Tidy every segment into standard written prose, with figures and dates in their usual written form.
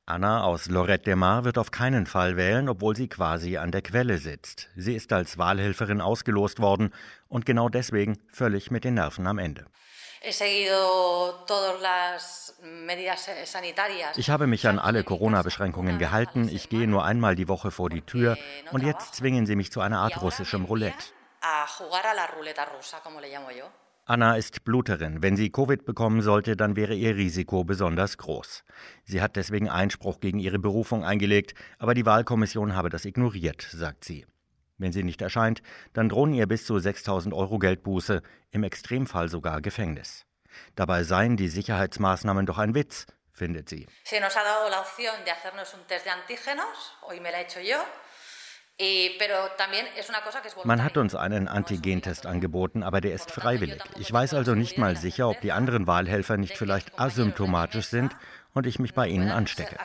Anna aus Lloret de Mar wird auf keinen Fall wählen, obwohl sie quasi an der Quelle sitzt. Sie ist als Wahlhelferin ausgelost worden und genau deswegen völlig mit den Nerven am Ende. Ich habe mich an alle Corona-Beschränkungen gehalten. Ich gehe nur einmal die Woche vor die Tür und jetzt zwingen sie mich zu einer Art russischem Roulette. Anna ist Bluterin. Wenn sie Covid bekommen sollte, dann wäre ihr Risiko besonders groß. Sie hat deswegen Einspruch gegen ihre Berufung eingelegt, aber die Wahlkommission habe das ignoriert, sagt sie. Wenn sie nicht erscheint, dann drohen ihr bis zu 6.000 € Geldbuße, im Extremfall sogar Gefängnis. Dabei seien die Sicherheitsmaßnahmen doch ein Witz, findet sie. Man hat uns einen Antigentest angeboten, aber der ist freiwillig. Ich weiß also nicht mal sicher, ob die anderen Wahlhelfer nicht vielleicht asymptomatisch sind und ich mich bei ihnen anstecke.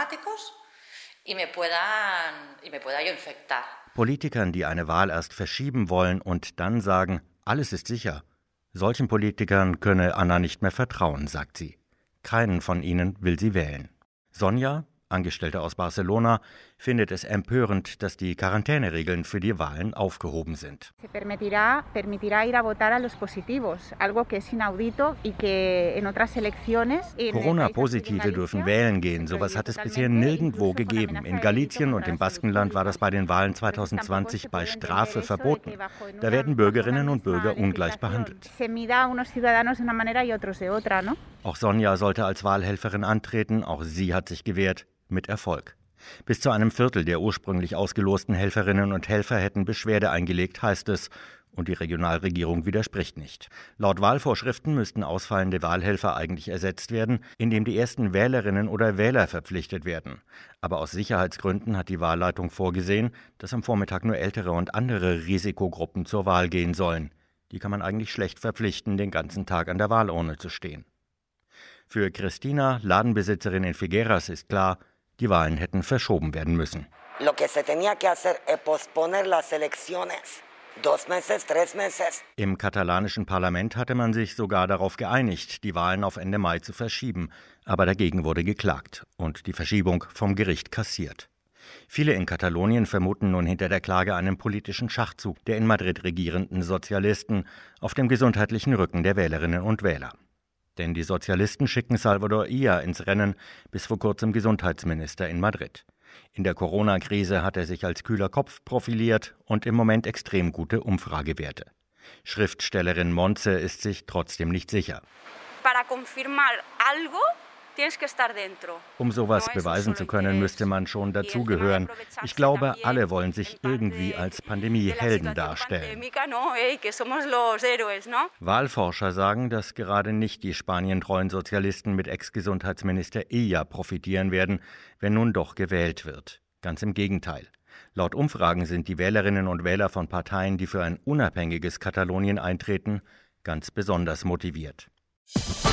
Politikern, die eine Wahl erst verschieben wollen und dann sagen, alles ist sicher. Solchen Politikern könne Anna nicht mehr vertrauen, sagt sie. Keinen von ihnen will sie wählen. Sonja, Angestellte aus Barcelona, findet es empörend, dass die Quarantäneregeln für die Wahlen aufgehoben sind. Corona-Positive dürfen wählen gehen. Sowas hat es bisher nirgendwo gegeben. In Galicien und im Baskenland war das bei den Wahlen 2020 bei Strafe verboten. Da werden Bürgerinnen und Bürger ungleich behandelt. Auch Sonja sollte als Wahlhelferin antreten. Auch sie hat sich gewehrt. Mit Erfolg. Bis zu einem Viertel der ursprünglich ausgelosten Helferinnen und Helfer hätten Beschwerde eingelegt, heißt es, und die Regionalregierung widerspricht nicht. Laut Wahlvorschriften müssten ausfallende Wahlhelfer eigentlich ersetzt werden, indem die ersten Wählerinnen oder Wähler verpflichtet werden. Aber aus Sicherheitsgründen hat die Wahlleitung vorgesehen, dass am Vormittag nur ältere und andere Risikogruppen zur Wahl gehen sollen. Die kann man eigentlich schlecht verpflichten, den ganzen Tag an der Wahlurne zu stehen. Für Christina, Ladenbesitzerin in Figueras, ist klar, die Wahlen hätten verschoben werden müssen. Im katalanischen Parlament hatte man sich sogar darauf geeinigt, die Wahlen auf Ende Mai zu verschieben. Aber dagegen wurde geklagt und die Verschiebung vom Gericht kassiert. Viele in Katalonien vermuten nun hinter der Klage einen politischen Schachzug der in Madrid regierenden Sozialisten auf dem gesundheitlichen Rücken der Wählerinnen und Wähler. Denn die Sozialisten schicken Salvador Illa ins Rennen, bis vor kurzem Gesundheitsminister in Madrid. In der Corona-Krise hat er sich als kühler Kopf profiliert und im Moment extrem gute Umfragewerte. Schriftstellerin Montse ist sich trotzdem nicht sicher. Um sowas beweisen zu können, müsste man schon dazugehören. Ich glaube, alle wollen sich irgendwie als Pandemiehelden darstellen. Wahlforscher sagen, dass gerade nicht die spanientreuen Sozialisten mit Ex-Gesundheitsminister Illa profitieren werden, wenn nun doch gewählt wird. Ganz im Gegenteil. Laut Umfragen sind die Wählerinnen und Wähler von Parteien, die für ein unabhängiges Katalonien eintreten, ganz besonders motiviert.